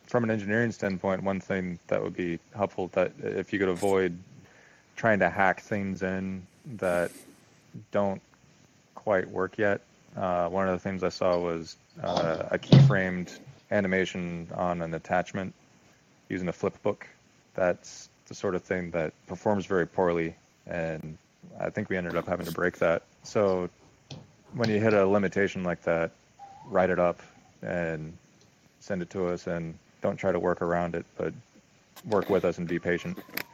from an engineering standpoint, one thing that would be helpful, that if you could avoid trying to hack things in that don't quite work yet. One of the things I saw was a keyframed animation on an attachment using a flip book. That's the sort of thing that performs very poorly, and I think we ended up having to break that. So when you hit a limitation like that, write it up and send it to us, and don't try to work around it, but work with us and be patient.